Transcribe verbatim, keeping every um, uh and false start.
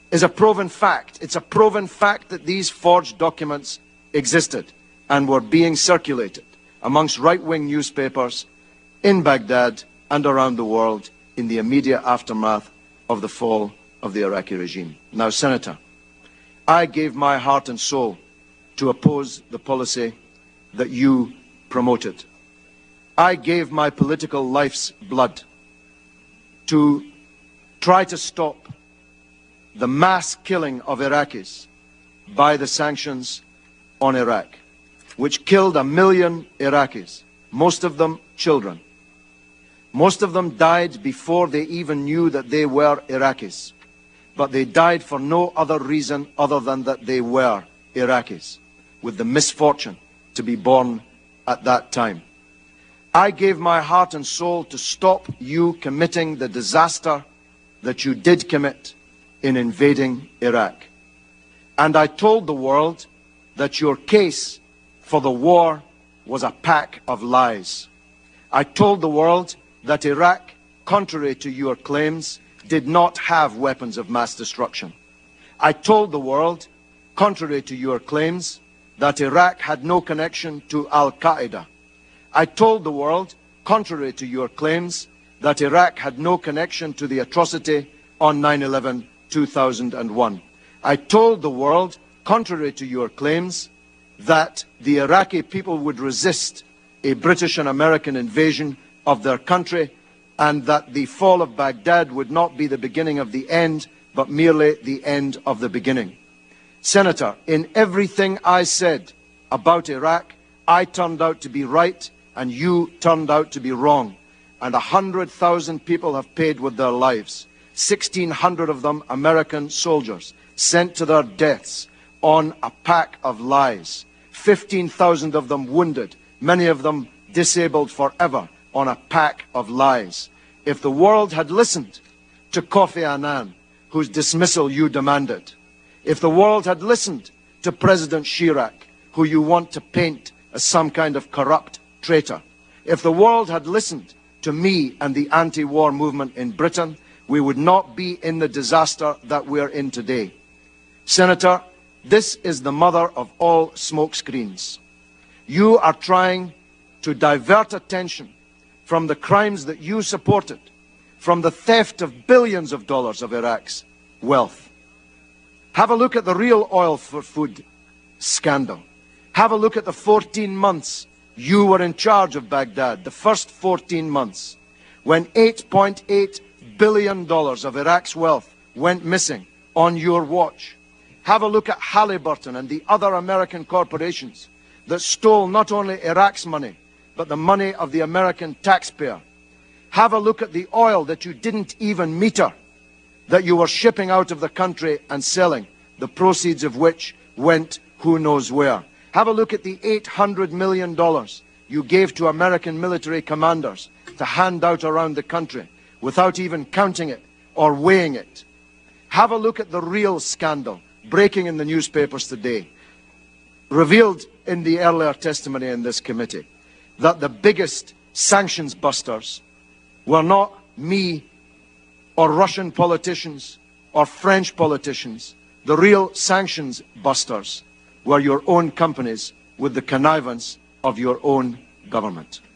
is a proven fact. It's a proven fact that these forged documents existed and were being circulated amongst right-wing newspapers in Baghdad and around the world in the immediate aftermath of the fall of the Iraqi regime. Now, Senator, I gave my heart and soul to oppose the policy that you promoted. I gave my political life's blood to try to stop the mass killing of Iraqis by the sanctions on Iraq, which killed a million Iraqis, most of them children. Most of them died before they even knew that they were Iraqis, but they died for no other reason other than that they were Iraqis, with the misfortune to be born at that time. I gave my heart and soul to stop you committing the disaster that you did commit in invading Iraq. And I told the world that your case for the war was a pack of lies. I told the world that Iraq, contrary to your claims, did not have weapons of mass destruction. I told the world, contrary to your claims, that Iraq had no connection to Al-Qaeda. I told the world, contrary to your claims, that Iraq had no connection to the atrocity on nine eleven two thousand one. I told the world, contrary to your claims, that the Iraqi people would resist a British and American invasion of their country, and that the fall of Baghdad would not be the beginning of the end, but merely the end of the beginning. Senator, in everything I said about Iraq, I turned out to be right, and you turned out to be wrong. And a hundred thousand people have paid with their lives. Sixteen hundred of them American soldiers sent to their deaths on a pack of lies. Fifteen thousand of them wounded, many of them disabled forever on a pack of lies. If the world had listened to Kofi Annan, whose dismissal you demanded, if the world had listened to President Chirac, who you want to paint as some kind of corrupt traitor, if the world had listened to me and the anti-war movement in Britain, we would not be in the disaster that we're in today. Senator, this is the mother of all smokescreens. You are trying to divert attention from the crimes that you supported, from the theft of billions of dollars of Iraq's wealth. Have a look at the real oil for food scandal. Have a look at the fourteen months you were in charge of Baghdad, the first fourteen months, when eight point eight billion dollars of Iraq's wealth went missing on your watch. Have a look at Halliburton and the other American corporations that stole not only Iraq's money, but the money of the American taxpayer. Have a look at the oil that you didn't even meter, that you were shipping out of the country and selling, the proceeds of which went who knows where. Have a look at the eight hundred million dollars you gave to American military commanders to hand out around the country without even counting it or weighing it. Have a look at the real scandal breaking in the newspapers today, revealed in the earlier testimony in this committee, that the biggest sanctions busters were not me or Russian politicians or French politicians. The real sanctions busters were your own companies with the connivance of your own government.